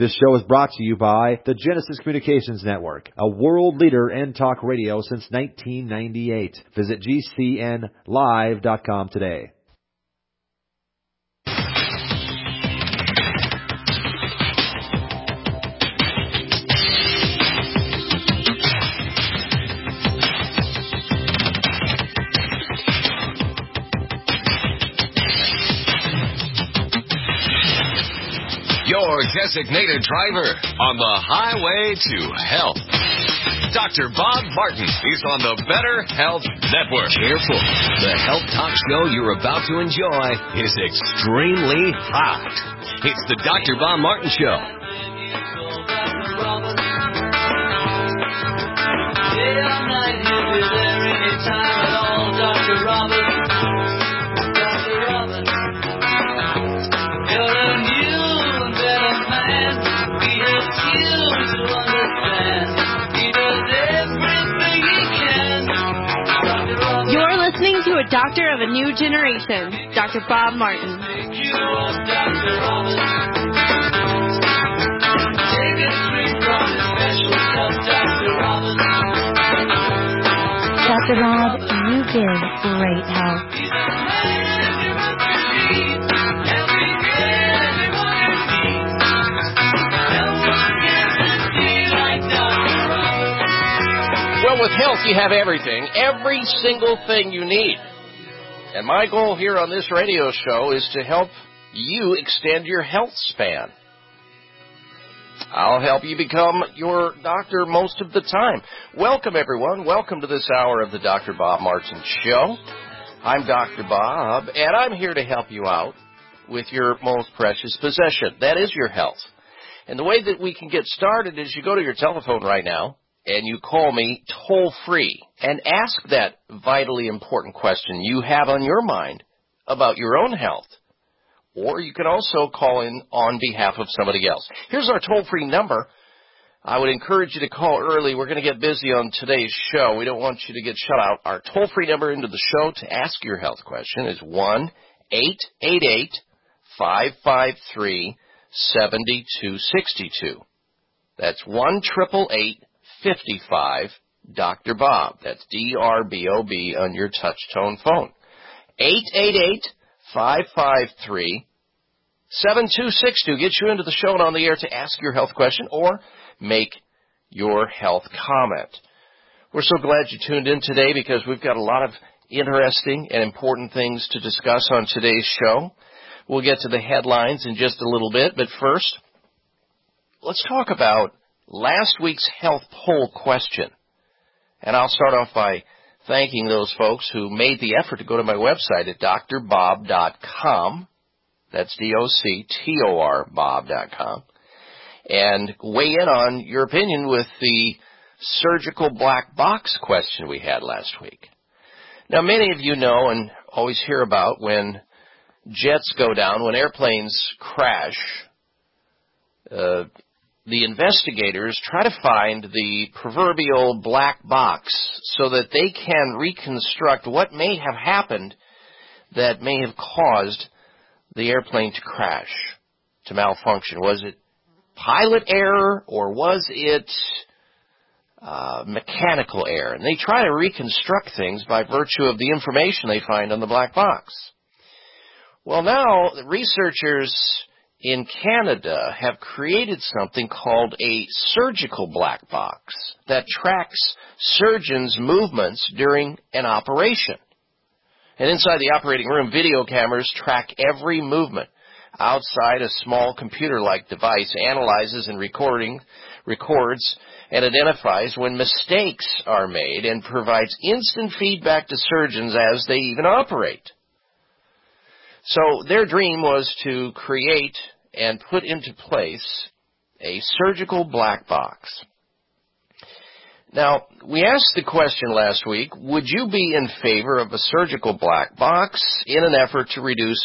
This show is brought to you by the Genesis Communications Network, a world leader in talk radio since 1998. Visit GCNlive.com today. Your designated driver on the highway to health. Dr. Bob Martin is on the Better Health Network. Careful. The health talk show you're about to enjoy is extremely hot. It's the Dr. Bob Martin Show. You're listening to a doctor of a new generation, Dr. Bob Martin. Dr. Bob, you give great help. Well, with health, you have everything, every single thing you need. And my goal here on this radio show is to help you extend your health span. I'll help you become your doctor most of the time. Welcome, everyone. Welcome to this hour of the Dr. Bob Martin Show. I'm Dr. Bob, and I'm here to help you out with your most precious possession. That is your health. And the way that we can get started is you go to your telephone right now, and you call me toll-free and ask that vitally important question you have on your mind about your own health. Or you can also call in on behalf of somebody else. Here's our toll-free number. I would encourage you to call early. We're going to get busy on today's show. We don't want you to get shut out. Our toll-free number into the show to ask your health question is 1-888-553-7262. That's 1-888-55 Dr. Bob. That's D-R-B-O-B on your touch-tone phone. 888-553-7262 gets you into the show and on the air to ask your health question or make your health comment. We're so glad you tuned in today because we've got a lot of interesting and important things to discuss on today's show. We'll get to the headlines in just a little bit, but first, let's talk about last week's health poll question. And I'll start off by thanking those folks who made the effort to go to my website at drbob.com. That's D-O-C-T-O-R Bob.com. And weigh in on your opinion with the surgical black box question we had last week. Now, many of you know and always hear about when jets go down, when airplanes crash, the investigators try to find the proverbial black box so that they can reconstruct what may have happened that may have caused the airplane to crash, to malfunction. Was it pilot error or was it mechanical error? And they try to reconstruct things by virtue of the information they find on the black box. Well, now the researchers in Canada have created something called a surgical black box that tracks surgeons' movements during an operation. And inside the operating room, video cameras track every movement. Outside, a small computer-like device analyzes and records and identifies when mistakes are made and provides instant feedback to surgeons as they even operate. So their dream was to create and put into place a surgical black box. Now, we asked the question last week, would you be in favor of a surgical black box in an effort to reduce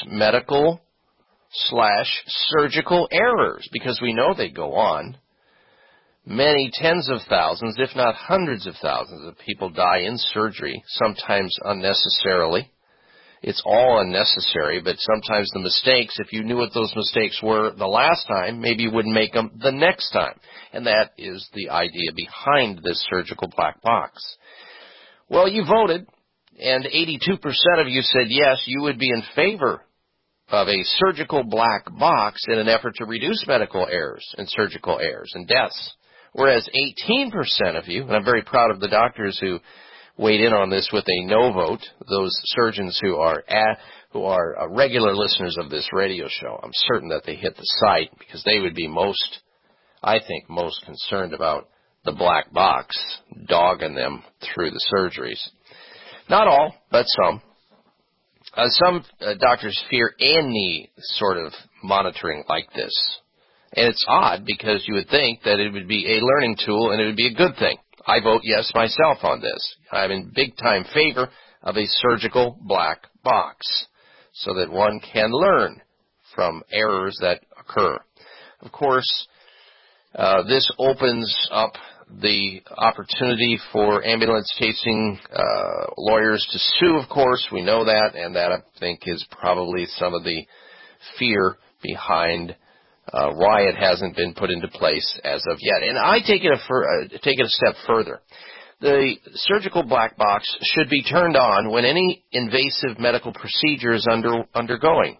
medical/surgical errors? Because we know they go on. Many tens of thousands, if not hundreds of thousands of people die in surgery, sometimes unnecessarily. it's all unnecessary, but sometimes the mistakes, if you knew what those mistakes were the last time, maybe you wouldn't make them the next time. And that is the idea behind this surgical black box. Well, you voted, and 82% of you said yes, you would be in favor of a surgical black box in an effort to reduce medical errors and surgical errors and deaths. Whereas 18% of you, and I'm very proud of the doctors who weighed in on this with a no vote, those surgeons who are regular listeners of this radio show, I'm certain that they hit the site because they would be most concerned about the black box dogging them through the surgeries. Not all, but some. Some doctors fear any sort of monitoring like this. And it's odd because you would think that it would be a learning tool and it would be a good thing. I vote yes myself on this. I'm in big-time favor of a surgical black box so that one can learn from errors that occur. Of course, this opens up the opportunity for ambulance-chasing lawyers to sue, of course. We know that, and that, I think, is probably some of the fear behind why it hasn't been put into place as of yet. And I take it a step further. The surgical black box should be turned on when any invasive medical procedure is underway,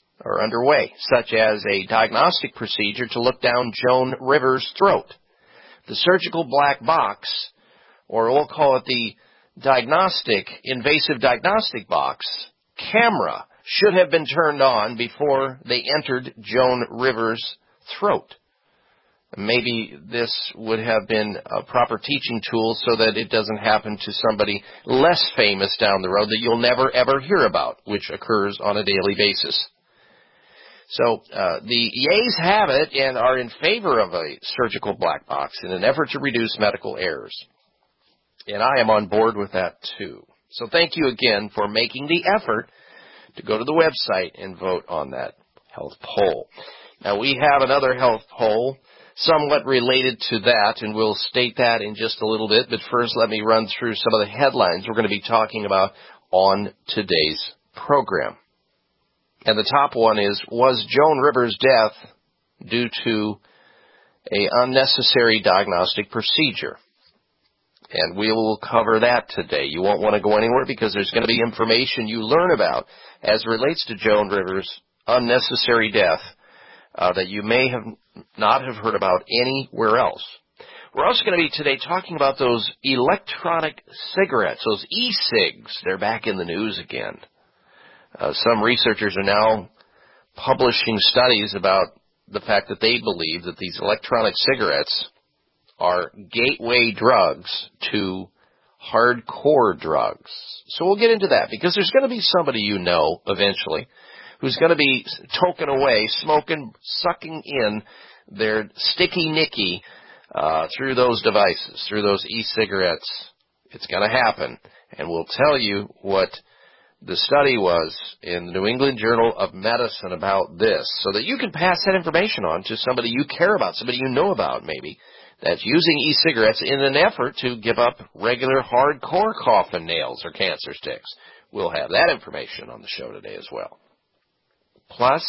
such as a diagnostic procedure to look down Joan Rivers' throat. The surgical black box, or we'll call it the invasive diagnostic box, camera, should have been turned on before they entered Joan Rivers' throat. Maybe this would have been a proper teaching tool so that it doesn't happen to somebody less famous down the road that you'll never, ever hear about, which occurs on a daily basis. So the yeas have it and are in favor of a surgical black box in an effort to reduce medical errors. And I am on board with that, too. So thank you again for making the effort to go to the website and vote on that health poll. Now, we have another health poll somewhat related to that, and we'll state that in just a little bit. But first, let me run through some of the headlines we're going to be talking about on today's program. And the top one is, was Joan Rivers' death due to an unnecessary diagnostic procedure? And we will cover that today. You won't want to go anywhere because there's going to be information you learn about as it relates to Joan Rivers' unnecessary death that you may have not have heard about anywhere else. We're also going to be today talking about those electronic cigarettes, those e-cigs. They're back in the news again. Some researchers are now publishing studies about the fact that they believe that these electronic cigarettes are gateway drugs to hardcore drugs. So we'll get into that because there's going to be somebody you know eventually who's going to be token away, smoking, sucking in their sticky nicky through those devices, through those e-cigarettes. It's going to happen. And we'll tell you what the study was in the New England Journal of Medicine about this so that you can pass that information on to somebody you care about, somebody you know about maybe, that's using e-cigarettes in an effort to give up regular hardcore coffin nails or cancer sticks. We'll have that information on the show today as well. Plus,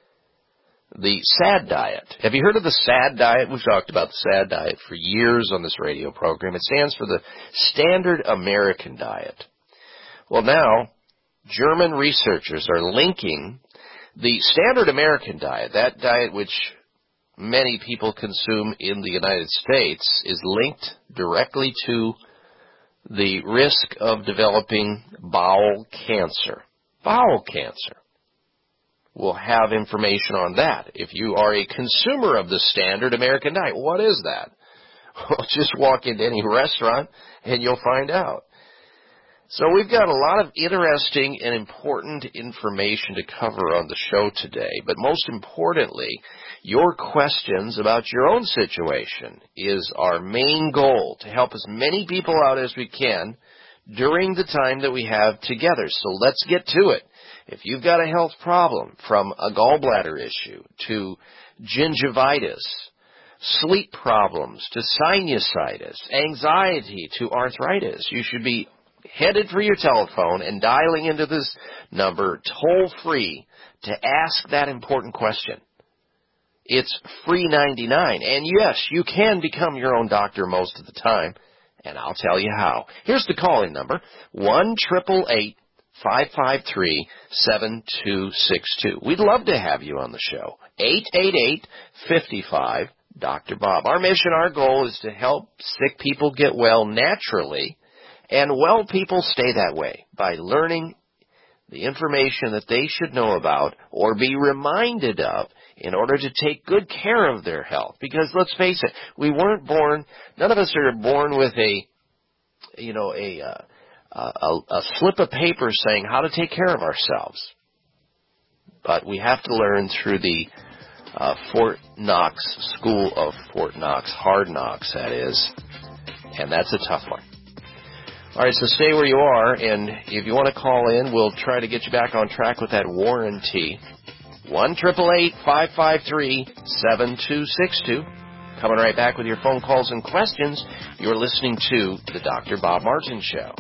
the SAD diet. Have you heard of the SAD diet? We've talked about the SAD diet for years on this radio program. It stands for the Standard American Diet. Well, now, German researchers are linking the Standard American Diet, that diet which many people consume in the United States, is linked directly to the risk of developing bowel cancer. Bowel cancer. We'll have information on that. If you are a consumer of the Standard American Diet, what is that? Well, just walk into any restaurant and you'll find out. So we've got a lot of interesting and important information to cover on the show today, but most importantly, your questions about your own situation is our main goal, to help as many people out as we can during the time that we have together. So let's get to it. If you've got a health problem, from a gallbladder issue to gingivitis, sleep problems to sinusitis, anxiety to arthritis, you should be headed for your telephone and dialing into this number toll-free to ask that important question. It's free 99. And yes, you can become your own doctor most of the time, and I'll tell you how. Here's the call-in number, 1-888-553-7262. We'd love to have you on the show. 888-55-Dr. Bob. Our mission, our goal is to help sick people get well naturally, and well people stay that way by learning the information that they should know about or be reminded of in order to take good care of their health. Because let's face it, we weren't born, none of us are born with a slip of paper saying how to take care of ourselves. But we have to learn through the Fort Knox, School of Fort Knox, Hard Knocks, that is. And that's a tough one. All right, so stay where you are, and if you want to call in, we'll try to get you back on track with that warranty. 1-888-553-7262. Coming right back with your phone calls and questions. You're listening to The Dr. Bob Martin Show.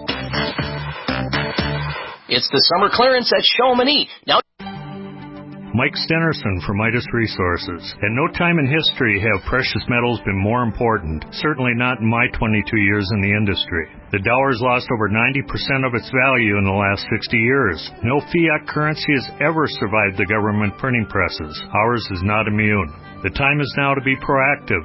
It's the summer clearance at Chamonix. Now, Mike Stenerson from Midas Resources. At no time in history have precious metals been more important, certainly not in my 22 years in the industry. The dollar's lost over 90% of its value in the last 60 years. No fiat currency has ever survived the government printing presses. Ours is not immune. The time is now to be proactive.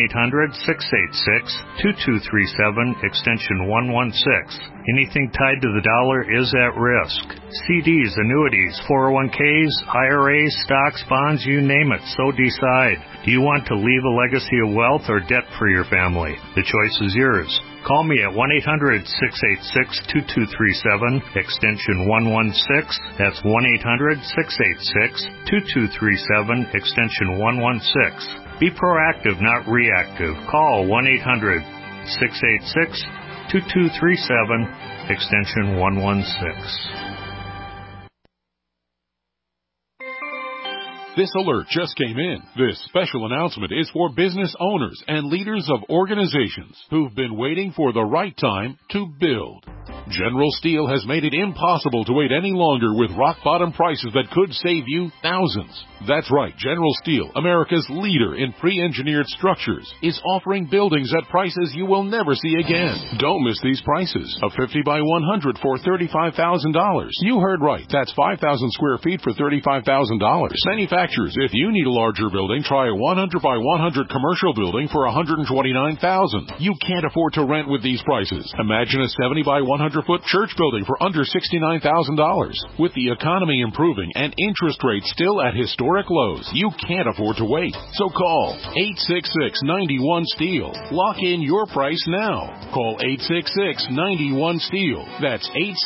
1-800-686-2237, extension 116. Anything tied to the dollar is at risk. CDs, annuities, 401ks, IRAs, stocks, bonds, you name it, so decide. Do you want to leave a legacy of wealth or debt for your family? The choice is yours. Call me at 1-800-686-2237, extension 116. That's 1-800-686-2237, extension 116. Be proactive, not reactive. Call 1-800-686-2237, extension 116. This alert just came in. This special announcement is for business owners and leaders of organizations who've been waiting for the right time to build. General Steel has made it impossible to wait any longer with rock-bottom prices that could save you thousands. That's right, General Steel, America's leader in pre-engineered structures, is offering buildings at prices you will never see again. Don't miss these prices. A 50 by 100 for $35,000. You heard right. That's 5,000 square feet for $35,000. Manufacturers, if you need a larger building, try a 100 by 100 commercial building for $129,000. You can't afford to rent with these prices. Imagine a 70 by 100-foot church building for under $69,000. With the economy improving and interest rates still at historic lows, you can't afford to wait. So call 866-91-STEEL. Lock in your price now. Call 866-91-STEEL. That's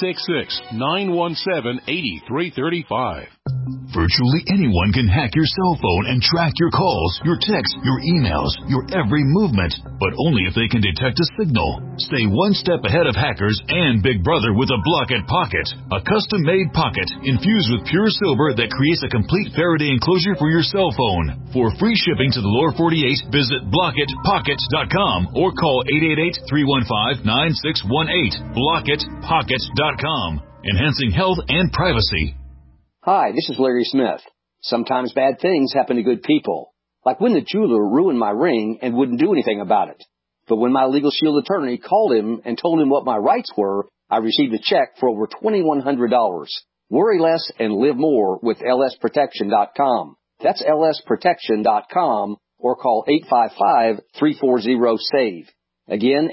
866-917-8335. Virtually anyone can hack your cell phone and track your calls, your texts, your emails, your every movement, but only if they can detect a signal. Stay one step ahead of hackers and Big Brother with a Blockit Pocket, a custom-made pocket infused with pure silver that creates a complete Faraday enclosure for your cell phone. For free shipping to the lower 48, visit BlockitPockets.com or call 888-315-9618. BlockitPockets.com, enhancing health and privacy. Hi, this is Larry Smith. Sometimes bad things happen to good people, like when the jeweler ruined my ring and wouldn't do anything about it. But when my Legal Shield attorney called him and told him what my rights were, I received a check for over $2,100. Worry less and live more with lsprotection.com. That's lsprotection.com or call 855-340-SAVE. Again,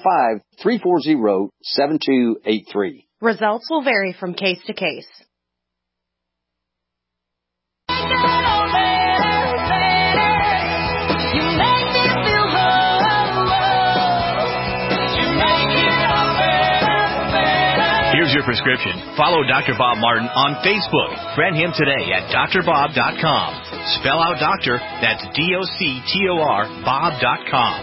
855-340-7283. Results will vary from case to case. Here's your prescription. Follow Dr. Bob Martin on Facebook. Friend him today at drbob.com. Spell out doctor, that's D-O-C-T-O-R, bob.com.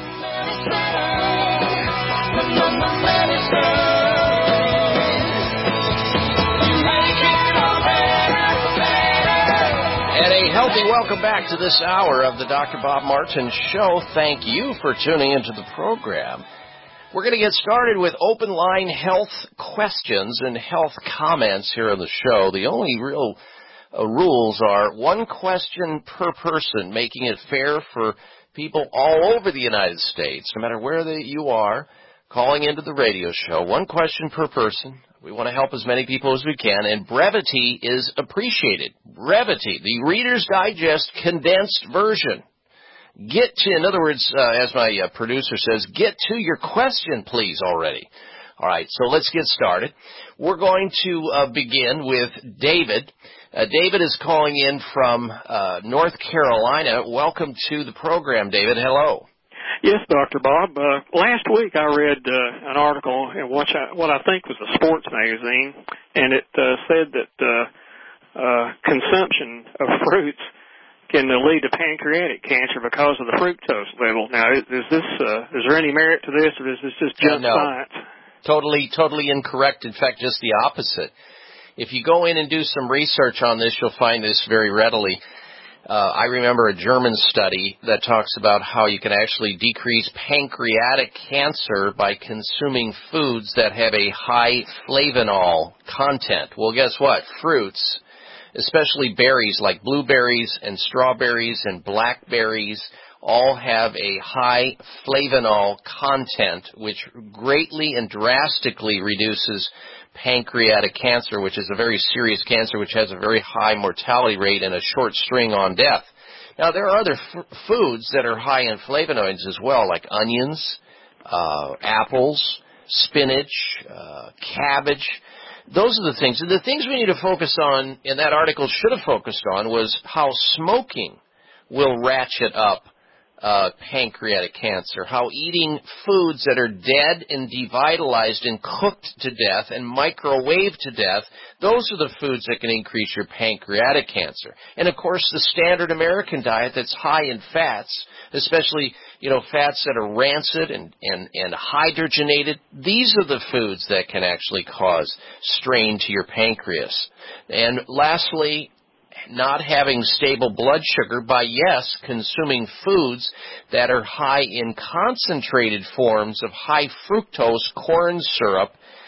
And a healthy welcome back to this hour of the Dr. Bob Martin Show. Thank you for tuning into the program. We're going to get started with open line health questions and health comments here on the show. The only real rules are one question per person, making it fair for people all over the United States, no matter where you are, calling into the radio show. One question per person. We want to help as many people as we can, and brevity is appreciated. Brevity, the Reader's Digest condensed version. In other words, as my producer says, get to your question, please, already. All right, so let's get started. We're going to begin with David. David is calling in from North Carolina. Welcome to the program, David. Hello. Yes, Dr. Bob. Last week I read an article in what I think was a sports magazine, and it said that consumption of fruits can lead to pancreatic cancer because of the fructose level. Now, is there any merit to this, or is this just junk science? Totally incorrect. In fact, just the opposite. If you go in and do some research on this, you'll find this very readily. I remember a German study that talks about how you can actually decrease pancreatic cancer by consuming foods that have a high flavanol content. Well, guess what? Fruits, especially berries like blueberries and strawberries and blackberries, all have a high flavanol content, which greatly and drastically reduces pancreatic cancer, which is a very serious cancer, which has a very high mortality rate and a short string on death. Now, there are other foods that are high in flavonoids as well, like onions, apples, spinach, cabbage. Those are the things. And the things we need to focus on, and that article should have focused on, was how smoking will ratchet up pancreatic cancer, how eating foods that are dead and devitalized and cooked to death and microwaved to death, those are the foods that can increase your pancreatic cancer. And, of course, the standard American diet that's high in fats, especially, fats that are rancid and hydrogenated, these are the foods that can actually cause strain to your pancreas. And lastly, not having stable blood sugar by, consuming foods that are high in concentrated forms of high fructose corn syrup,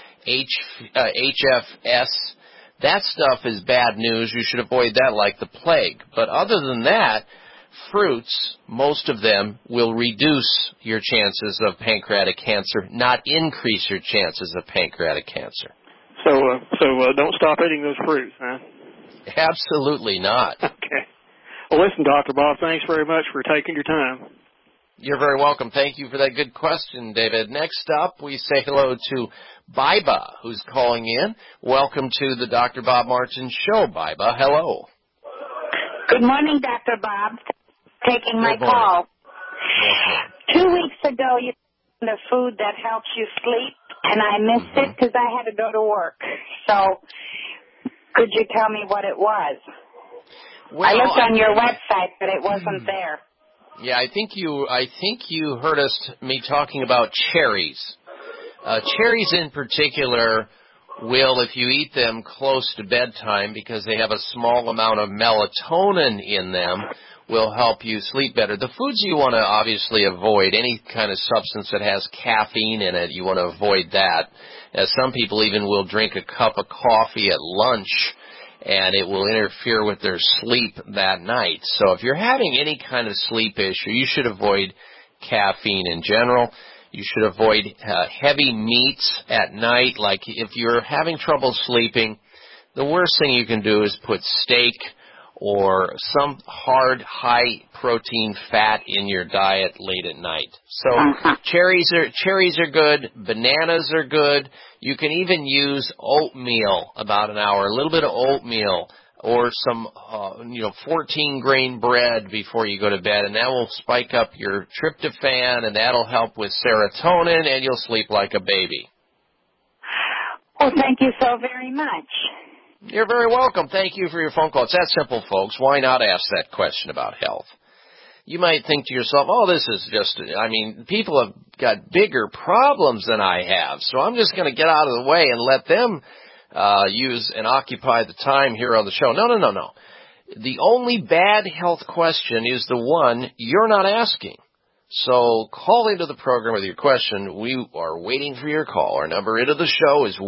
HFS. That stuff is bad news. You should avoid that like the plague. But other than that, fruits, most of them, will reduce your chances of pancreatic cancer, not increase your chances of pancreatic cancer. So don't stop eating those fruits, huh? Absolutely not. Okay. Well, listen, Dr. Bob, thanks very much for taking your time. You're very welcome. Thank you for that good question, David. Next up, we say hello to Biba, who's calling in. Welcome to the Dr. Bob Martin Show, Biba. Hello. Good morning, Dr. Bob. Taking my call. 2 weeks ago, you mentioned a food that helps you sleep, and I missed it because I had to go to work. So could you tell me what it was? Well, I looked on your website, but it wasn't there. Yeah, I think you heard me talking about cherries. Cherries in particular will, if you eat them close to bedtime, because they have a small amount of melatonin in them, will help you sleep better. The foods you want to obviously avoid, any kind of substance that has caffeine in it, you want to avoid that. As some people even will drink a cup of coffee at lunch, and it will interfere with their sleep that night. So if you're having any kind of sleep issue, you should avoid caffeine in general. You should avoid heavy meats at night. Like if you're having trouble sleeping, the worst thing you can do is put steak or some hard, high-protein fat in your diet late at night. So cherries are good. Bananas are good. You can even use oatmeal about an hour, a little bit of oatmeal or some 14-grain bread before you go to bed, and that will spike up your tryptophan, and that'll help with serotonin, and you'll sleep like a baby. Well, thank you so very much. You're very welcome. Thank you for your phone call. It's that simple, folks. Why not ask that question about health? You might think to yourself, this is just, people have got bigger problems than I have, so I'm just going to get out of the way and let them use and occupy the time here on the show. No. The only bad health question is the one you're not asking. So call into the program with your question. We are waiting for your call. Our number into the show is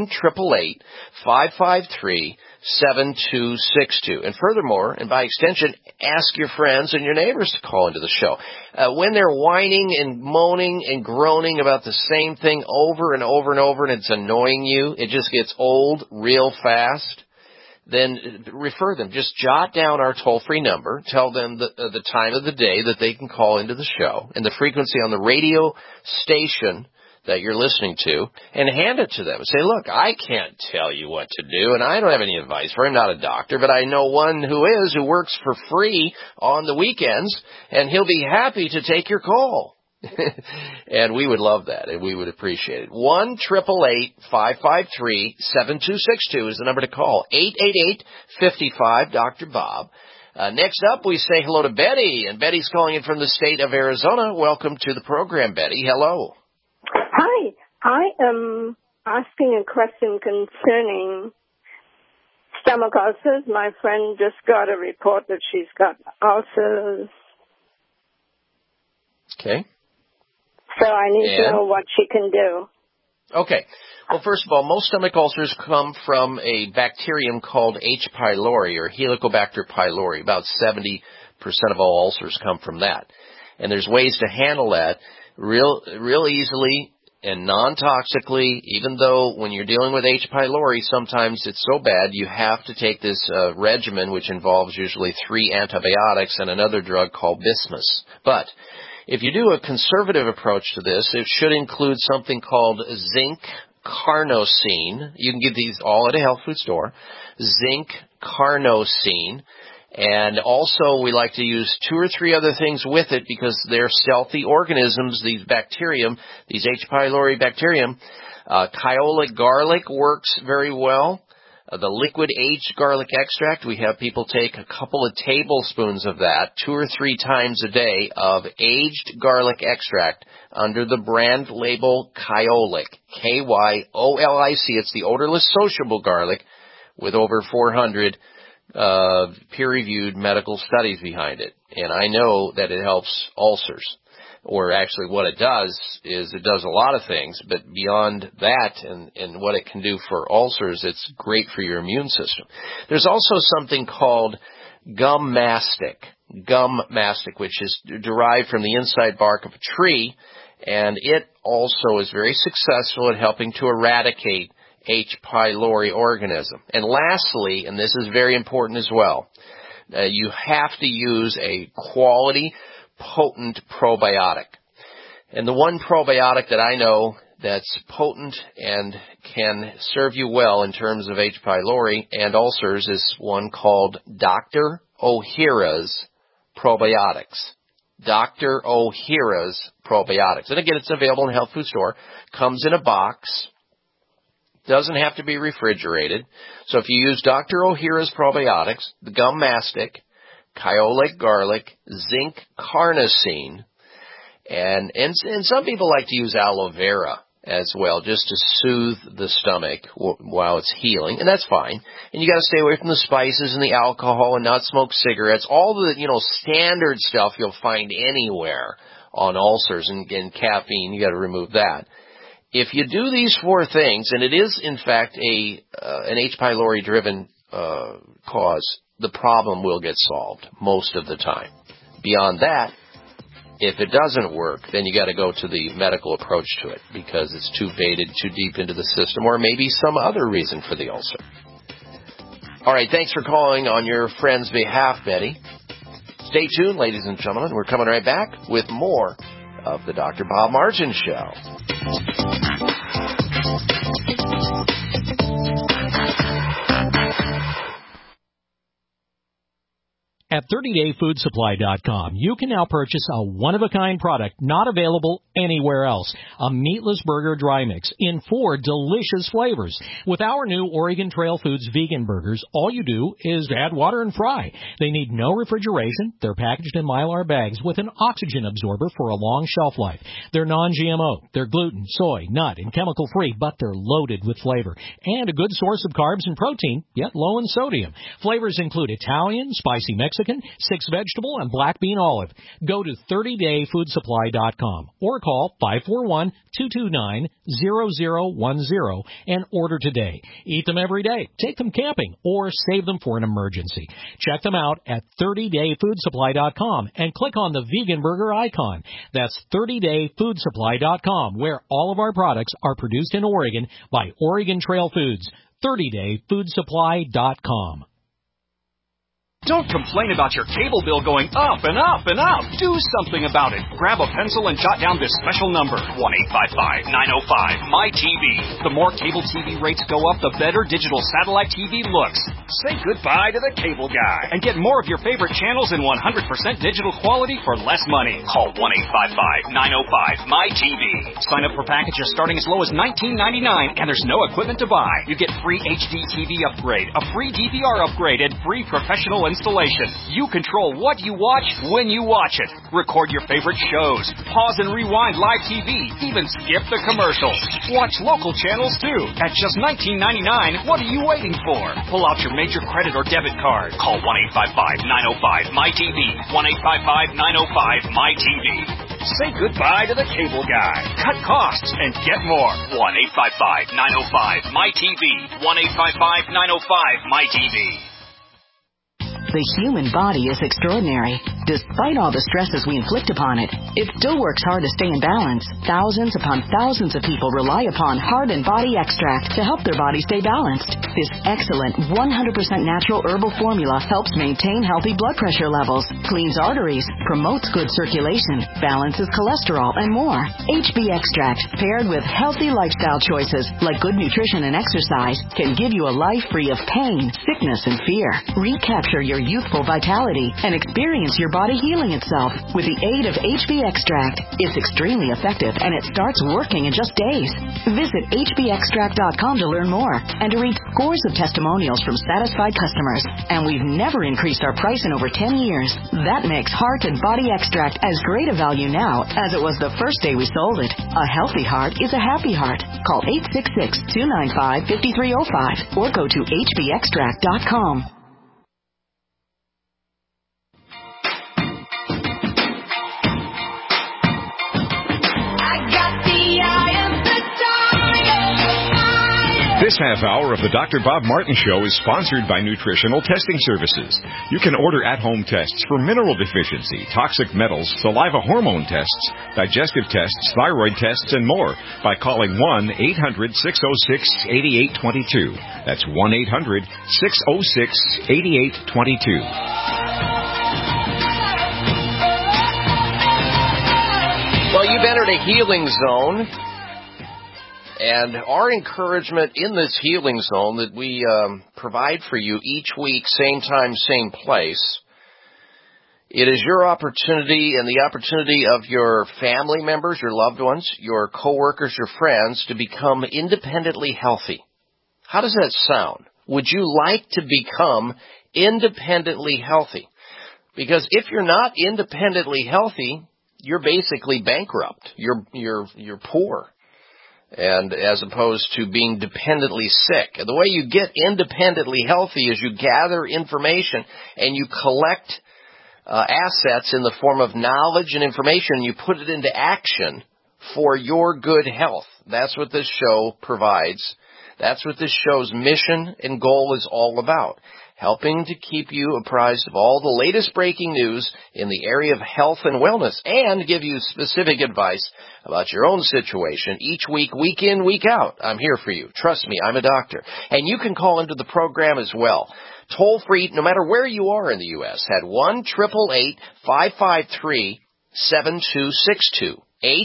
1-888-553-7262. And furthermore, and by extension, ask your friends and your neighbors to call into the show. When they're whining and moaning and groaning about the same thing over and over and over, and it's annoying you, it just gets old real fast, then refer them. Just jot down our toll-free number. Tell them the time of the day that they can call into the show and the frequency on the radio station that you're listening to, and hand it to them. Say, look, I can't tell you what to do, and I don't have any advice for him. I'm not a doctor, but I know one who works for free on the weekends, and he'll be happy to take your call. And we would love that, and we would appreciate it. 1-888-553-7262 is the number to call. 888-55-Dr. Bob. Next up, we say hello to Betty, and Betty's calling in from the state of Arizona. Welcome to the program, Betty. Hello. Hi. I am asking a question concerning stomach ulcers. My friend just got a report that she's got ulcers. Okay. So I need to know what she can do. Okay. Well, first of all, most stomach ulcers come from a bacterium called H. pylori or Helicobacter pylori. About 70% of all ulcers come from that. And there's ways to handle that real easily and non-toxically, even though when you're dealing with H. pylori, sometimes it's so bad you have to take this regimen, which involves usually 3 antibiotics and another drug called bismuth. But if you do a conservative approach to this, it should include something called zinc carnosine. You can get these all at a health food store. Zinc carnosine. And also we like to use 2 or 3 other things with it because they're stealthy organisms, these bacterium, these H. pylori bacterium. Kyolic garlic works very well. The liquid aged garlic extract, we have people take a couple of tablespoons of that 2 or 3 times a day of aged garlic extract under the brand label Kyolic, Kyolic. It's the odorless sociable garlic with over 400 peer-reviewed medical studies behind it. And I know that it helps ulcers. Or actually what it does is it does a lot of things, but beyond that and what it can do for ulcers, it's great for your immune system. There's also something called gum mastic, which is derived from the inside bark of a tree, and it also is very successful at helping to eradicate H. pylori organism. And lastly, and this is very important as well, you have to use a quality potent probiotic. And the one probiotic that I know that's potent and can serve you well in terms of H. pylori and ulcers is one called Dr. Ohhira's Probiotics. Dr. Ohhira's Probiotics. And again, it's available in a health food store. Comes in a box. Doesn't have to be refrigerated. So if you use Dr. Ohhira's Probiotics, the gum mastic, Kyolic garlic, zinc carnosine, and some people like to use aloe vera as well, just to soothe the stomach while it's healing, and that's fine. And you got to stay away from the spices and the alcohol and not smoke cigarettes. All the standard stuff you'll find anywhere on ulcers and caffeine. You got to remove that. If you do these 4 things, and it is in fact an H. pylori driven cause, the problem will get solved most of the time. Beyond that, if it doesn't work, then you got to go to the medical approach to it because it's too baited, too deep into the system, or maybe some other reason for the ulcer. All right, thanks for calling on your friend's behalf, Betty. Stay tuned, ladies and gentlemen. We're coming right back with more of the Dr. Bob Martin Show. At 30dayfoodsupply.com, you can now purchase a one-of-a-kind product not available anywhere else. A meatless burger dry mix in 4 delicious flavors. With our new Oregon Trail Foods vegan burgers, all you do is add water and fry. They need no refrigeration. They're packaged in Mylar bags with an oxygen absorber for a long shelf life. They're non-GMO. They're gluten, soy, nut, and chemical-free, but they're loaded with flavor. And a good source of carbs and protein, yet low in sodium. Flavors include Italian, spicy Mexican, Mexican, 6 vegetable, and black bean olive. Go to 30dayfoodsupply.com or call 541-229-0010 and order today. Eat them every day, take them camping, or save them for an emergency. Check them out at 30dayfoodsupply.com and click on the vegan burger icon. That's 30dayfoodsupply.com, where all of our products are produced in Oregon by Oregon Trail Foods. 30dayfoodsupply.com. Don't complain about your cable bill going up and up and up. Do something about it. Grab a pencil and jot down this special number, 1-855-905-MY-TV. The more cable TV rates go up, the better digital satellite TV looks. Say goodbye to the cable guy and get more of your favorite channels in 100% digital quality for less money. Call 1-855-905-MY-TV. Sign up for packages starting as low as $19.99, and there's no equipment to buy. You get free HD TV upgrade, a free DVR upgrade, and free professional installation. You control what you watch when you watch it. Record your favorite shows. Pause and rewind live TV. Even skip the commercials. Watch local channels too. At just $19.99, what are you waiting for? Pull out your major credit or debit card. Call 1-855-905-MY-TV. 1-855-905-MY-TV. Say goodbye to the cable guy. Cut costs and get more. 1-855-905-MY-TV. 1-855-905-MY-TV. The human body is extraordinary. Despite all the stresses we inflict upon it, it still works hard to stay in balance. Thousands upon thousands of people rely upon Heart and Body Extract to help their body stay balanced. This excellent 100% natural herbal formula helps maintain healthy blood pressure levels, cleans arteries, promotes good circulation, balances cholesterol, and more. HB Extract, paired with healthy lifestyle choices like good nutrition and exercise, can give you a life free of pain, sickness, and fear. Recapture your youthful vitality and experience your body healing itself with the aid of HB Extract. It's extremely effective and it starts working in just days. Visit hbextract.com to learn more and to read scores of testimonials from satisfied customers. And we've never increased our price in over 10 years. That makes Heart and Body Extract as great a value now as it was the first day we sold it. A healthy heart is a happy heart. Call 866-295-5305 or go to hbextract.com. This half hour of the Dr. Bob Martin Show is sponsored by Nutritional Testing Services. You can order at-home tests for mineral deficiency, toxic metals, saliva hormone tests, digestive tests, thyroid tests, and more by calling 1-800-606-8822. That's 1-800-606-8822. Well, you've entered a healing zone. And our encouragement in this healing zone that we provide for you each week, same time, same place, it is your opportunity and the opportunity of your family members, your loved ones, your coworkers, your friends to become independently healthy. How does that sound? Would you like to become independently healthy? Because if you're not independently healthy, you're basically bankrupt. You're poor. And as opposed to being dependently sick. The way you get independently healthy is you gather information and you collect assets in the form of knowledge and information, and you put it into action for your good health. That's what this show provides. That's what this show's mission and goal is all about. Helping to keep you apprised of all the latest breaking news in the area of health and wellness, and give you specific advice about your own situation each week, week in, week out. I'm here for you. Trust me, I'm a doctor. And you can call into the program as well. Toll free, no matter where you are in the U.S. at 1-888-553-7262.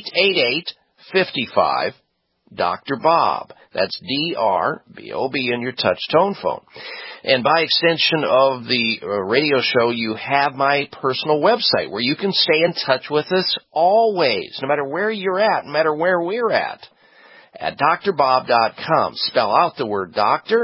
888-55 Dr. Bob. That's D-R-B-O-B in your touch tone phone. And by extension of the radio show, you have my personal website where you can stay in touch with us always, no matter where you're at, no matter where we're at drbob.com. Spell out the word doctor,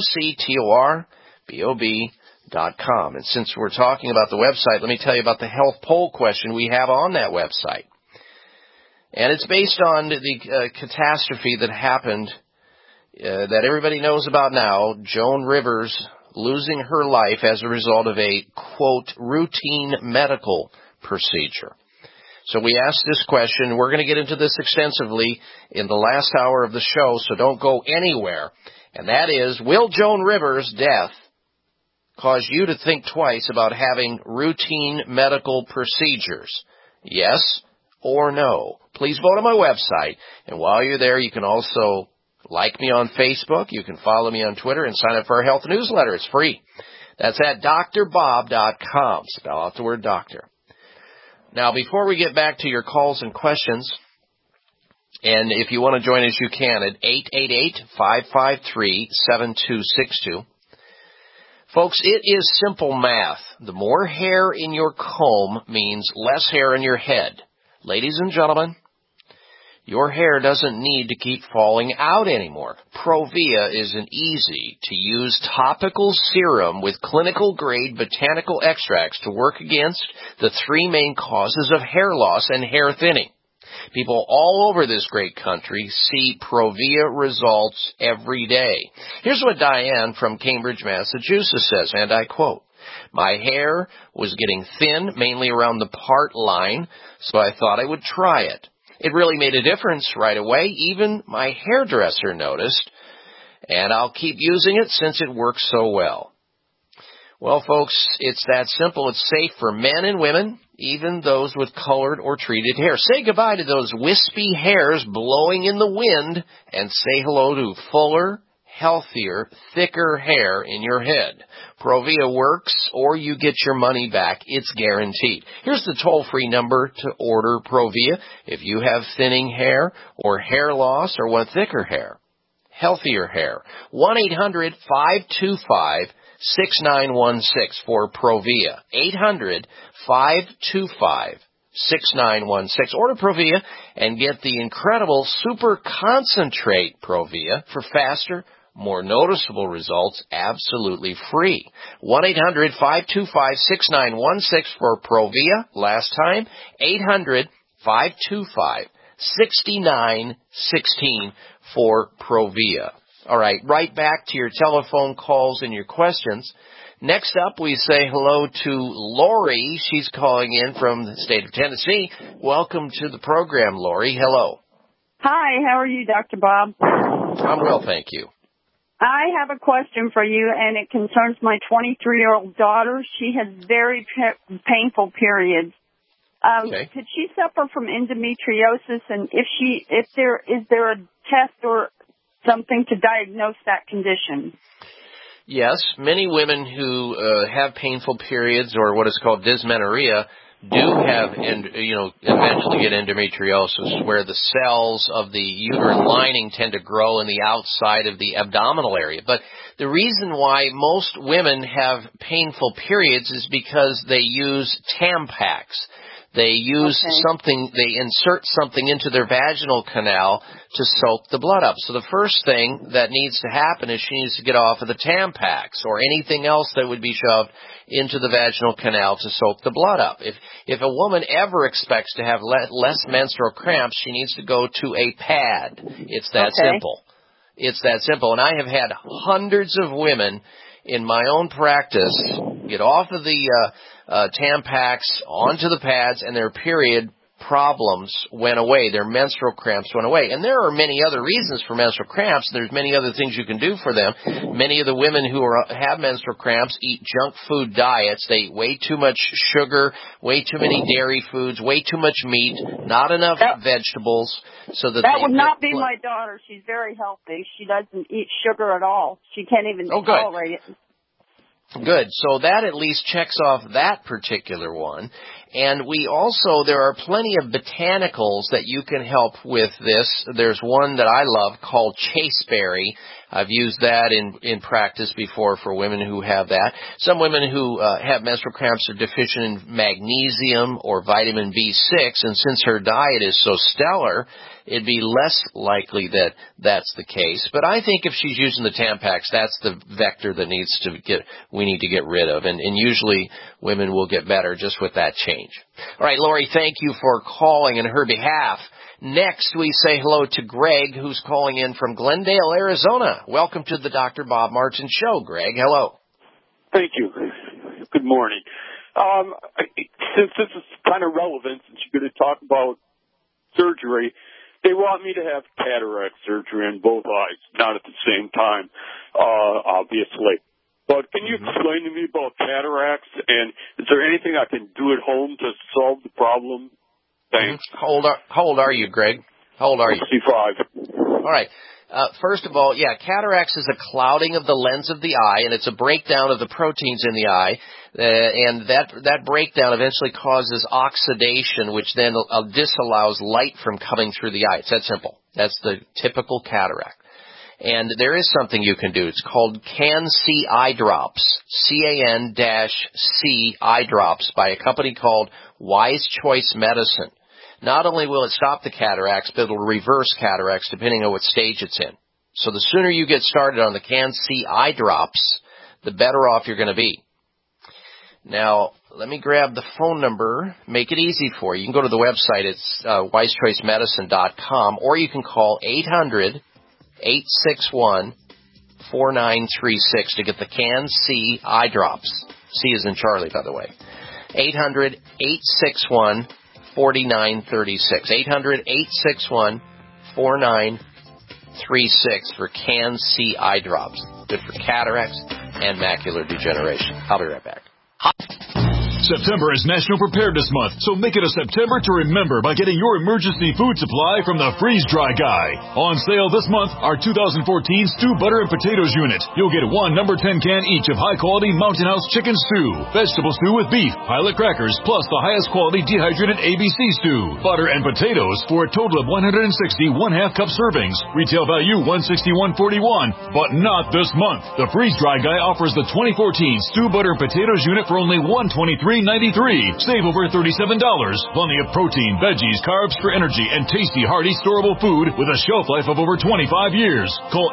DoctorBob.com. And since we're talking about the website, let me tell you about the health poll question we have on that website. And it's based on the catastrophe that happened that everybody knows about now. Joan Rivers losing her life as a result of a, quote, routine medical procedure. So we asked this question. We're going to get into this extensively in the last hour of the show, so don't go anywhere. And that is, will Joan Rivers' death cause you to think twice about having routine medical procedures? Yes or no? Please vote on my website. And while you're there, you can also like me on Facebook. You can follow me on Twitter and sign up for our health newsletter. It's free. That's at drbob.com. Spell out the word doctor. Now, before we get back to your calls and questions, and if you want to join us, you can at 888-553-7262. Folks, it is simple math. The more hair in your comb means less hair in your head. Ladies and gentlemen, your hair doesn't need to keep falling out anymore. Provia is an easy-to-use topical serum with clinical-grade botanical extracts to work against the three main causes of hair loss and hair thinning. People all over this great country see Provia results every day. Here's what Diane from Cambridge, Massachusetts says, and I quote, "My hair was getting thin, mainly around the part line, so I thought I would try it. It really made a difference right away. Even my hairdresser noticed, and I'll keep using it since it works so well." Well, folks, it's that simple. It's safe for men and women, even those with colored or treated hair. Say goodbye to those wispy hairs blowing in the wind and say hello to fuller, healthier, thicker hair in your head. Provia works, or you get your money back. It's guaranteed. Here's the toll-free number to order Provia if you have thinning hair or hair loss or want thicker hair, healthier hair. 1-800-525-6916 for Provia. 800-525-6916. Order Provia and get the incredible super concentrate Provia for faster, more noticeable results, absolutely free. 1-800-525-6916 for Provia. Last time, 800-525-6916 for Provia. All right, right back to your telephone calls and your questions. Next up, we say hello to Lori. She's calling in from the state of Tennessee. Welcome to the program, Lori. Hello. Hi, how are you, Dr. Bob? I'm well, thank you. I have a question for you, and it concerns my 23-year-old daughter. She has very painful periods. Okay. Could she suffer from endometriosis, and is there a test or something to diagnose that condition? Yes, many women who have painful periods or what is called dysmenorrhea do have, eventually get endometriosis, where the cells of the uterine lining tend to grow in the outside of the abdominal area. But the reason why most women have painful periods is because they use Tampax. They use something, they insert something into their vaginal canal to soak the blood up. So the first thing that needs to happen is she needs to get off of the Tampax or anything else that would be shoved into the vaginal canal to soak the blood up. If a woman ever expects to have less menstrual cramps, she needs to go to a pad. It's that simple. It's that simple. And I have had hundreds of women in my own practice get off of the Tampax onto the pads, and their period problems went away. Their menstrual cramps went away. And there are many other reasons for menstrual cramps. There's many other things you can do for them. Many of the women who have menstrual cramps eat junk food diets. They eat way too much sugar, way too many dairy foods, way too much meat, not enough vegetables. So that would not be my daughter. She's very healthy. She doesn't eat sugar at all. She can't even tolerate it. Good. So that at least checks off that particular one. And there are plenty of botanicals that you can help with this. There's one that I love called chasteberry. I've used that in practice before for women who have that. Some women who have menstrual cramps are deficient in magnesium or vitamin B6, and since her diet is so stellar, it'd be less likely that that's the case. But I think if she's using the Tampax, that's the vector that we need to get rid of. And usually women will get better just with that change. All right, Lori, thank you for calling on her behalf. Next, we say hello to Greg, who's calling in from Glendale, Arizona. Welcome to the Dr. Bob Martin Show, Greg. Hello. Thank you. Good morning. Since this is kind of relevant, since you're going to talk about surgery, they want me to have cataract surgery in both eyes, not at the same time, obviously. But can you explain to me about cataracts, and is there anything I can do at home to solve the problem? Thanks. How old are you, Greg? How old are you? 65. All right. First of all, cataracts is a clouding of the lens of the eye, and it's a breakdown of the proteins in the eye, and that breakdown eventually causes oxidation, which then disallows light from coming through the eye. It's that simple. That's the typical cataract. And there is something you can do. It's called Can-C Eye Drops, CAN-C Eye Drops, by a company called Wise Choice Medicine. Not only will it stop the cataracts, but it'll reverse cataracts depending on what stage it's in. So the sooner you get started on the Can-C Eye Drops, the better off you're going to be. Now, let me grab the phone number, make it easy for you. You can go to the website. It's wisechoicemedicine.com, or you can call 800-861-4936 to get the Can-C Eye Drops. C is in Charlie, by the way. 800-861-4936. 800-861-4936 for Can-C Eye Drops. Good for cataracts and macular degeneration. I'll be right back. September is National Preparedness Month, so make it a September to remember by getting your emergency food supply from the Freeze Dry Guy. On sale this month, our 2014 Stew Butter and Potatoes Unit. You'll get one number 10 can each of high-quality Mountain House chicken stew, vegetable stew with beef, pilot crackers, plus the highest quality dehydrated ABC stew, butter and potatoes for a total of 160 one-half cup servings. Retail value $161.41, but not this month. The Freeze Dry Guy offers the 2014 Stew Butter and Potatoes Unit for only $123.93. Save over $37. Plenty of protein, veggies, carbs for energy, and tasty, hearty, storable food with a shelf life of over 25 years. Call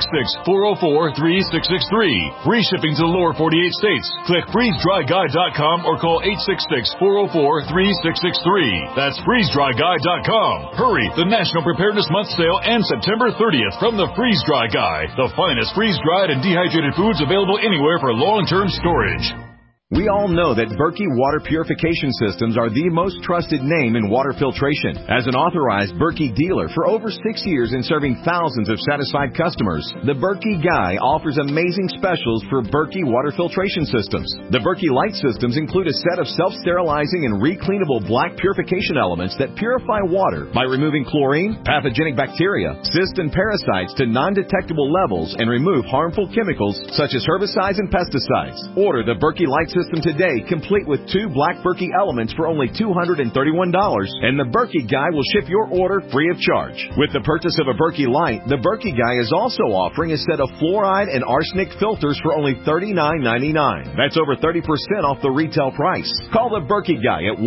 866-404-3663. Free shipping to the lower 48 states. Click freezedryguy.com or call 866-404-3663. That's freezedryguy.com. Hurry! The National Preparedness Month sale ends September 30th from the Freeze Dry Guy. The finest freeze-dried and dehydrated foods available anywhere for long-term storage. We all know that Berkey Water Purification Systems are the most trusted name in water filtration. As an authorized Berkey dealer for over 6 years and serving thousands of satisfied customers, the Berkey Guy offers amazing specials for Berkey Water Filtration Systems. The Berkey Light Systems include a set of self-sterilizing and recleanable black purification elements that purify water by removing chlorine, pathogenic bacteria, cysts, and parasites to non-detectable levels and remove harmful chemicals such as herbicides and pesticides. Order the Berkey Light System today, complete with 2 black Berkey elements for only $231, and the Berkey Guy will ship your order free of charge. With the purchase of a Berkey Light, the Berkey Guy is also offering a set of fluoride and arsenic filters for only $39.99. That's over 30% off the retail price. Call the Berkey Guy at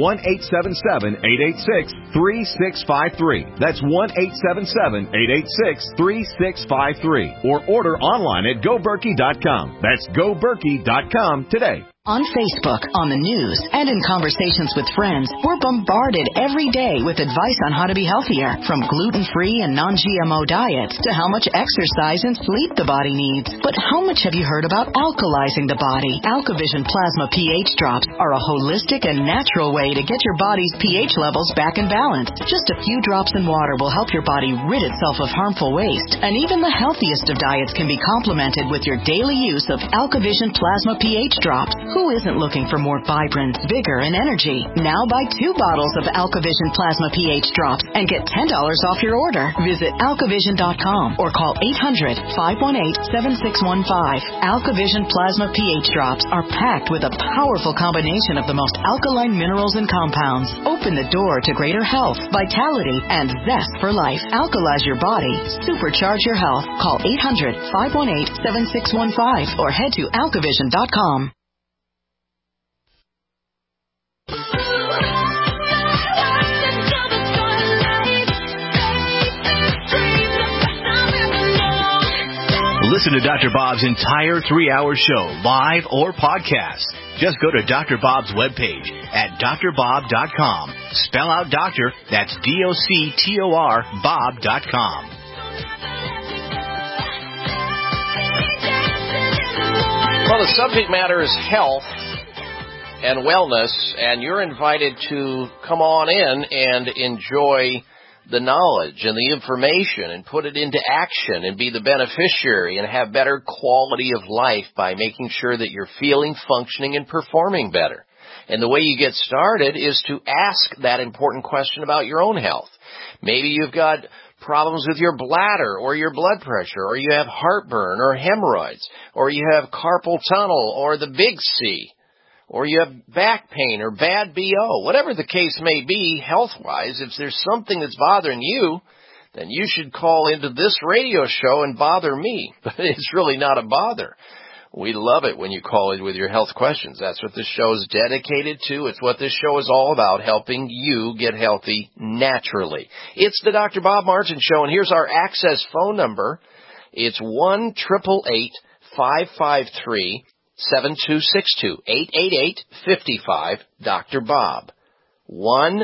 1-877-886-3653. That's 1-877-886-3653. Or order online at GoBerkey.com. That's GoBerkey.com today. On Facebook, on the news, and in conversations with friends, we're bombarded every day with advice on how to be healthier, from gluten-free and non-GMO diets to how much exercise and sleep the body needs. But how much have you heard about alkalizing the body? AlkaVision Plasma pH Drops are a holistic and natural way to get your body's pH levels back in balance. Just a few drops in water will help your body rid itself of harmful waste, and even the healthiest of diets can be complemented with your daily use of AlkaVision Plasma pH Drops. Who isn't looking for more vibrance, vigor, and energy? Now buy 2 bottles of AlkaVision Plasma pH Drops and get $10 off your order. Visit alkavision.com or call 800-518-7615. AlkaVision Plasma pH Drops are packed with a powerful combination of the most alkaline minerals and compounds. Open the door to greater health, vitality, and zest for life. Alkalize your body. Supercharge your health. Call 800-518-7615 or head to alkavision.com. Listen to Dr. Bob's entire 3-hour show, live or podcast. Just go to Dr. Bob's webpage at drbob.com. Spell out doctor, that's DOCTOR, Bob.com. Well, the subject matter is health and wellness, and you're invited to come on in and enjoy the knowledge and the information and put it into action and be the beneficiary and have better quality of life by making sure that you're feeling, functioning, and performing better. And the way you get started is to ask that important question about your own health. Maybe you've got problems with your bladder or your blood pressure, or you have heartburn or hemorrhoids, or you have carpal tunnel or the big C, or you have back pain or bad BO. Whatever the case may be, health-wise, if there's something that's bothering you, then you should call into this radio show and bother me. But it's really not a bother. We love it when you call in with your health questions. That's what this show is dedicated to. It's what this show is all about, helping you get healthy naturally. It's the Dr. Bob Martin Show, and here's our access phone number. It's 1-888-553-7262, 888-55-Dr. Bob.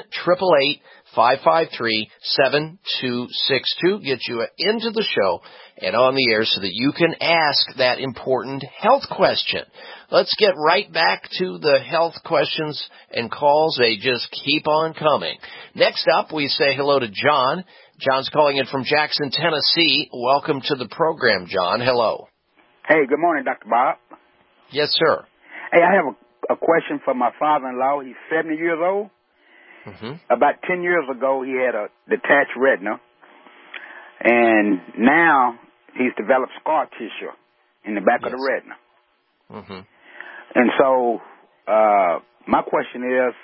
1-888-553-7262 gets you into the show and on the air so that you can ask that important health question. Let's get right back to the health questions and calls. They just keep on coming. Next up, we say hello to John. John's calling in from Jackson, Tennessee. Welcome to the program, John. Hello. Hey, good morning, Dr. Bob. Yes, sir. Hey, I have a question for my father-in-law. He's 70 years old. Mm-hmm. About 10 years ago, he had a detached retina, and now he's developed scar tissue in the back of the retina. Mm-hmm. And so my question is,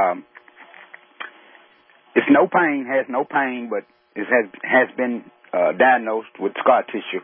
it's no pain, has no pain, but it has been diagnosed with scar tissue.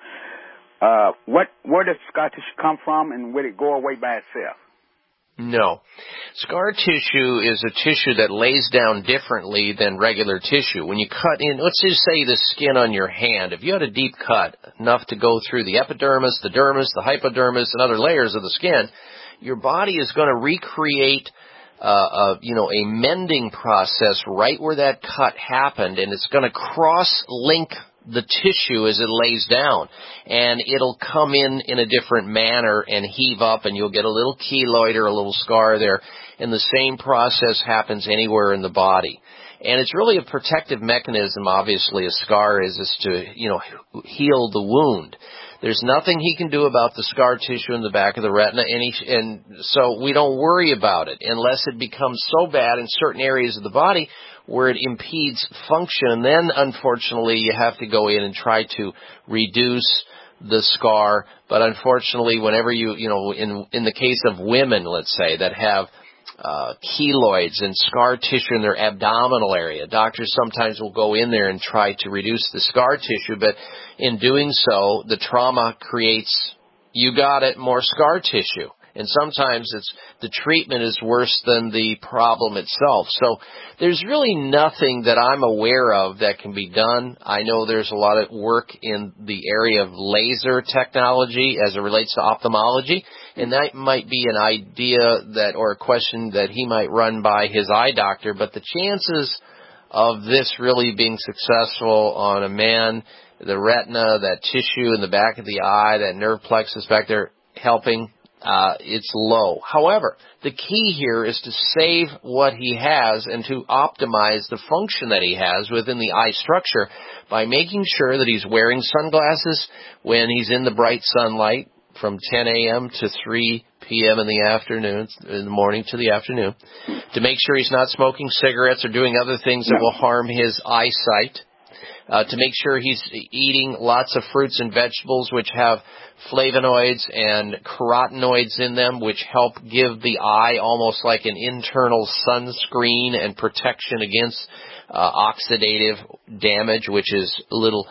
Where does scar tissue come from, and will it go away by itself? No. Scar tissue is a tissue that lays down differently than regular tissue. When you cut in, let's just say the skin on your hand, if you had a deep cut enough to go through the epidermis, the dermis, the hypodermis, and other layers of the skin, your body is going to recreate a mending process right where that cut happened, and it's going to cross-link the tissue as it lays down, and it'll come in a different manner and heave up, and you'll get a little keloid or a little scar there, and the same process happens anywhere in the body. And it's really a protective mechanism, obviously, a scar is to, heal the wound. There's nothing he can do about the scar tissue in the back of the retina, and so we don't worry about it unless it becomes so bad in certain areas of the body where it impedes function. And then, unfortunately, you have to go in and try to reduce the scar. But unfortunately, whenever in the case of women, let's say, that have keloids and scar tissue in their abdominal area, doctors sometimes will go in there and try to reduce the scar tissue, but in doing so, the trauma creates, more scar tissue. And sometimes the treatment is worse than the problem itself. So there's really nothing that I'm aware of that can be done. I know there's a lot of work in the area of laser technology as it relates to ophthalmology, and that might be an idea or a question that he might run by his eye doctor. But the chances of this really being successful on a man, the retina, that tissue in the back of the eye, that nerve plexus back there helping, it's low. However, the key here is to save what he has and to optimize the function that he has within the eye structure by making sure that he's wearing sunglasses when he's in the bright sunlight from 10 a.m. to 3 p.m. in the afternoon, in the morning to the afternoon, to make sure he's not smoking cigarettes or doing other things that will harm his eyesight. To make sure he's eating lots of fruits and vegetables which have flavonoids and carotenoids in them, which help give the eye almost like an internal sunscreen and protection against oxidative damage, which is little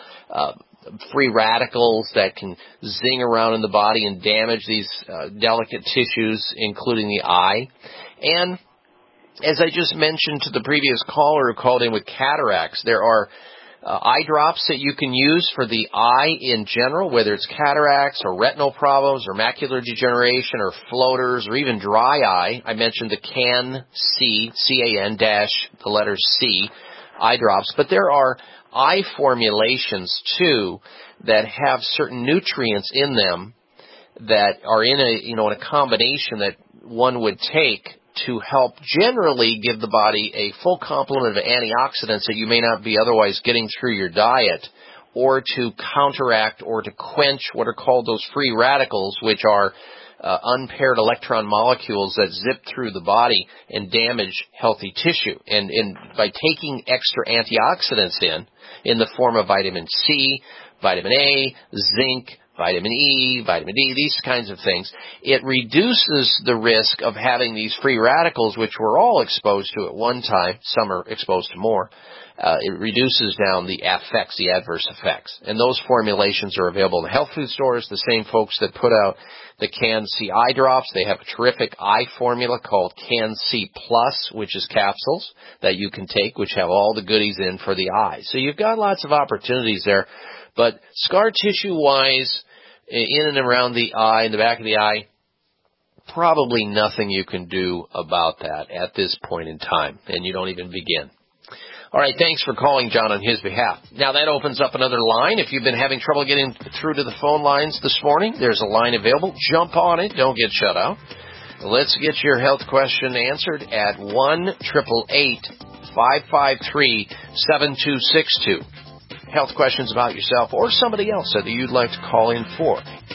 free radicals that can zing around in the body and damage these delicate tissues, including the eye. And as I just mentioned to the previous caller who called in with cataracts, there are eye drops that you can use for the eye in general, whether it's cataracts or retinal problems or macular degeneration or floaters or even dry eye. I mentioned the CAN-C, C-A-N dash the letter C, eye drops. But there are eye formulations, too, that have certain nutrients in them that are in a combination that one would take to help generally give the body a full complement of antioxidants that you may not be otherwise getting through your diet, or to counteract or to quench what are called those free radicals, which are unpaired electron molecules that zip through the body and damage healthy tissue. And by taking extra antioxidants in the form of vitamin C, vitamin A, zinc, vitamin E, vitamin D, these kinds of things, it reduces the risk of having these free radicals, which we're all exposed to at one time. Some are exposed to more. It reduces down the effects, the adverse effects. And those formulations are available in the health food stores. The same folks that put out the Can-C eye drops, they have a terrific eye formula called Can-C Plus, which is capsules that you can take, which have all the goodies in for the eye. So you've got lots of opportunities there. But scar tissue-wise, in and around the eye, in the back of the eye, probably nothing you can do about that at this point in time, and you don't even begin. All right, thanks for calling John on his behalf. Now, that opens up another line. If you've been having trouble getting through to the phone lines this morning, there's a line available. Jump on it. Don't get shut out. Let's get your health question answered at 1-888-553-7262. Health questions about yourself or somebody else that you'd like to call in for.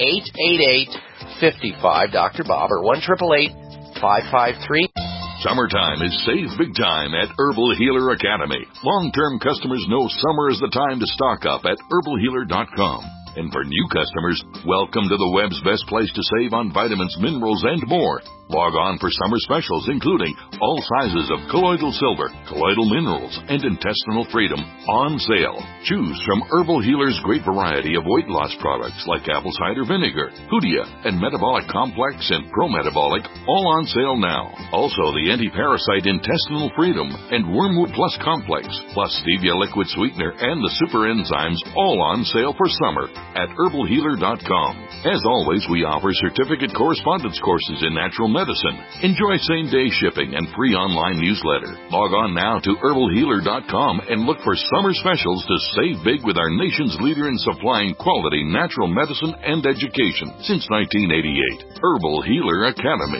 888-55-Dr. Bob or 1-888-553. Summertime is save big time at Herbal Healer Academy. Long-term customers know summer is the time to stock up at herbalhealer.com. And for new customers, welcome to the web's best place to save on vitamins, minerals, and more. Log on for summer specials, including all sizes of colloidal silver, colloidal minerals, and intestinal freedom on sale. Choose from Herbal Healer's great variety of weight loss products like apple cider vinegar, Hoodia, and Metabolic Complex and Pro-Metabolic, all on sale now. Also, the anti-parasite intestinal freedom and Wormwood Plus Complex, plus stevia liquid sweetener and the super enzymes, all on sale for summer at herbalhealer.com. As always, we offer certificate correspondence courses in natural medicine. Enjoy same-day shipping and free online newsletter. Log on now to herbalhealer.com and look for summer specials to save big with our nation's leader in supplying quality natural medicine and education since 1988. Herbal Healer Academy.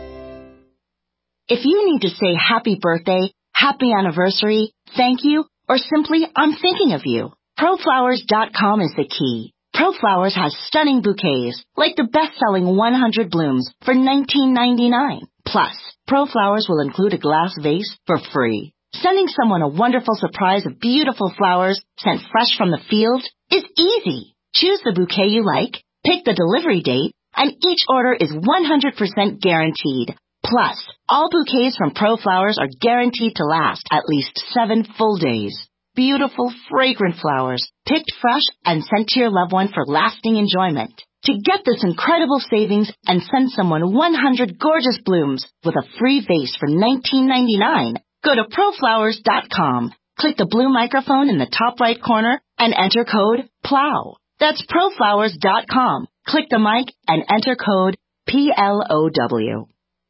If you need to say happy birthday, happy anniversary, thank you, or simply I'm thinking of you, ProFlowers.com is the key. ProFlowers has stunning bouquets, like the best-selling 100 blooms for $19.99. Plus, ProFlowers will include a glass vase for free. Sending someone a wonderful surprise of beautiful flowers sent fresh from the field is easy. Choose the bouquet you like, pick the delivery date, and each order is 100% guaranteed. Plus, all bouquets from ProFlowers are guaranteed to last at least 7 full days. Beautiful, fragrant flowers, picked fresh and sent to your loved one for lasting enjoyment. To get this incredible savings and send someone 100 gorgeous blooms with a free vase for $19.99, go to ProFlowers.com. Click the blue microphone in the top right corner and enter code PLOW. That's ProFlowers.com. Click the mic and enter code PLOW.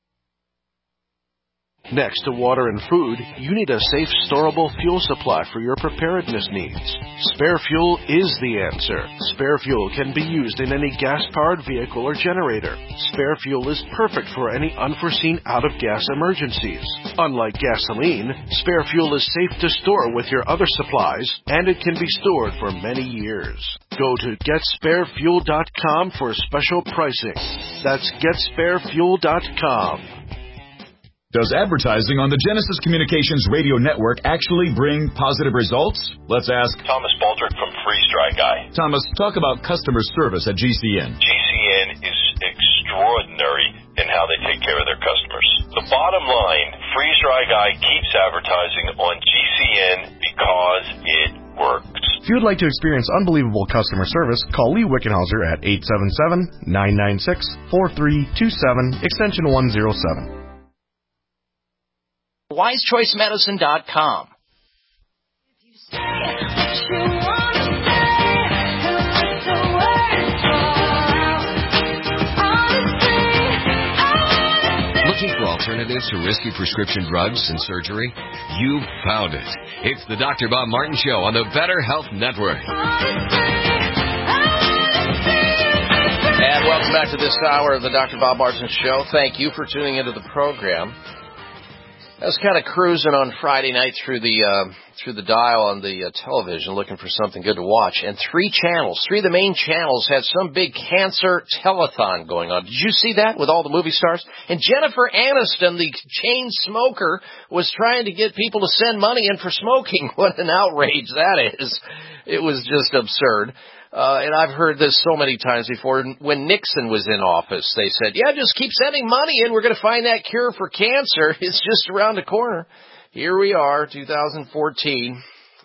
Next to water and food, you need a safe, storable fuel supply for your preparedness needs. Spare Fuel is the answer. Spare Fuel can be used in any gas-powered vehicle or generator. Spare Fuel is perfect for any unforeseen out-of-gas emergencies. Unlike gasoline, Spare Fuel is safe to store with your other supplies, and it can be stored for many years. Go to GetSpareFuel.com for special pricing. That's GetSpareFuel.com. Does advertising on the Genesis Communications radio network actually bring positive results? Let's ask Thomas Baldrick from Freeze Dry Guy. Thomas, talk about customer service at GCN. GCN is extraordinary in how they take care of their customers. The bottom line, Freeze Dry Guy keeps advertising on GCN because it works. If you would like to experience unbelievable customer service, call Lee Wickenhauser at 877-996-4327, extension 107. WiseChoiceMedicine.com. Looking for alternatives to risky prescription drugs and surgery? You've found it. It's the Dr. Bob Martin Show on the Better Health Network. And welcome back to this hour of the Dr. Bob Martin Show. Thank you for tuning into the program. I was kind of cruising on Friday night through the dial on the television looking for something good to watch, and three of the main channels had some big cancer telethon going on. Did you see that with all the movie stars? And Jennifer Aniston, the chain smoker, was trying to get people to send money in for smoking. What an outrage that is. It was just absurd. And I've heard this so many times before. When Nixon was in office, they said, yeah, just keep sending money in. We're going to find that cure for cancer. It's just around the corner. Here we are, 2014.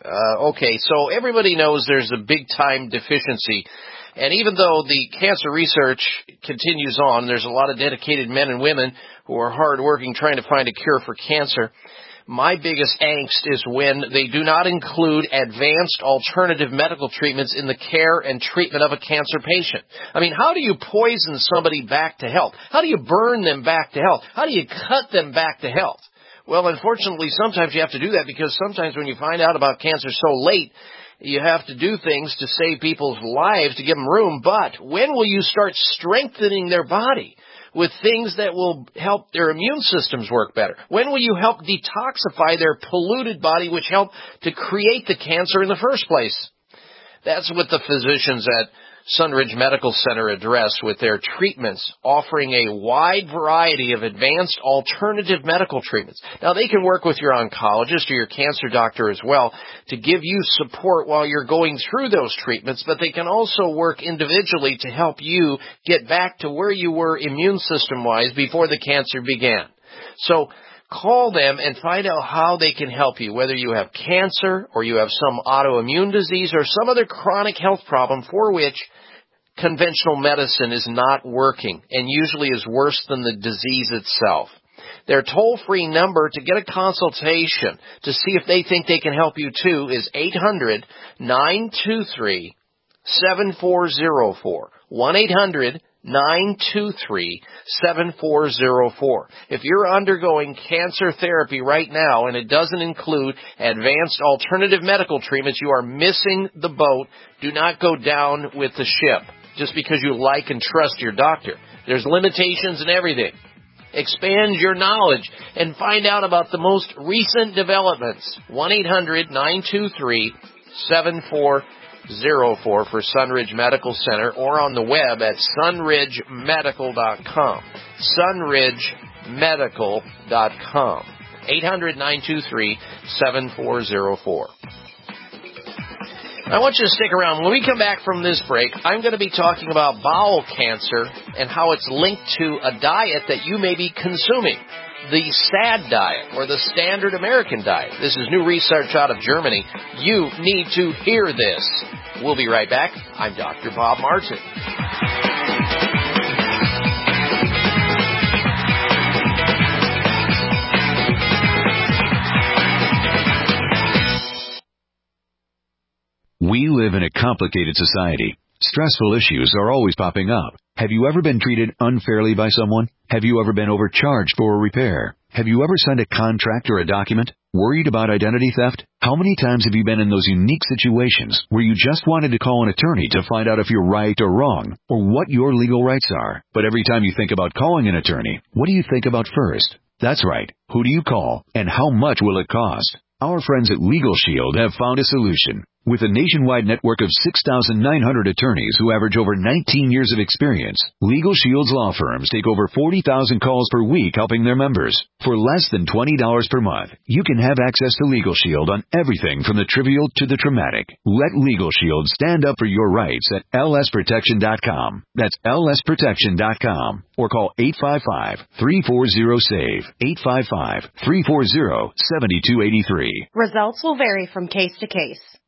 Okay, so everybody knows there's a big-time deficiency. And even though the cancer research continues on, there's a lot of dedicated men and women who are hard-working trying to find a cure for cancer. My biggest angst is when they do not include advanced alternative medical treatments in the care and treatment of a cancer patient. I mean, how do you poison somebody back to health? How do you burn them back to health? How do you cut them back to health? Well, unfortunately, sometimes you have to do that because sometimes when you find out about cancer so late, you have to do things to save people's lives to give them room. But when will you start strengthening their body with things that will help their immune systems work better? When will you help detoxify their polluted body, which helped to create the cancer in the first place? That's what the physicians at Sunridge Medical Center address with their treatments, offering a wide variety of advanced alternative medical treatments. Now, they can work with your oncologist or your cancer doctor as well to give you support while you're going through those treatments, but they can also work individually to help you get back to where you were immune system-wise before the cancer began. So call them and find out how they can help you, whether you have cancer or you have some autoimmune disease or some other chronic health problem for which conventional medicine is not working and usually is worse than the disease itself. Their toll-free number to get a consultation to see if they think they can help you too is 800-923-7404. 1-800-923-7404. If you're undergoing cancer therapy right now and it doesn't include advanced alternative medical treatments, you are missing the boat. Do not go down with the ship just because you like and trust your doctor. There's limitations in everything. Expand your knowledge and find out about the most recent developments. 1-800-923-7404 for Sunridge Medical Center or on the web at sunridgemedical.com. sunridgemedical.com. 800-923-7404. I want you to stick around. When we come back from this break, I'm going to be talking about bowel cancer and how it's linked to a diet that you may be consuming. The SAD diet, or the Standard American Diet. This is new research out of Germany. You need to hear this. We'll be right back. I'm Dr. Bob Martin. We live in a complicated society. Stressful issues are always popping up. Have you ever been treated unfairly by someone? Have you ever been overcharged for a repair? Have you ever signed a contract or a document? Worried about identity theft? How many times have you been in those unique situations where you just wanted to call an attorney to find out if you're right or wrong, or what your legal rights are? But every time you think about calling an attorney, what do you think about first? That's right. Who do you call, and how much will it cost? Our friends at Legal Shield have found a solution. With a nationwide network of 6,900 attorneys who average over 19 years of experience, Legal Shield's law firms take over 40,000 calls per week helping their members. For less than $20 per month, you can have access to Legal Shield on everything from the trivial to the traumatic. Let Legal Shield stand up for your rights at lsprotection.com. That's lsprotection.com. Or call 855-340-SAVE, 855-340-7283. Results will vary from case to case.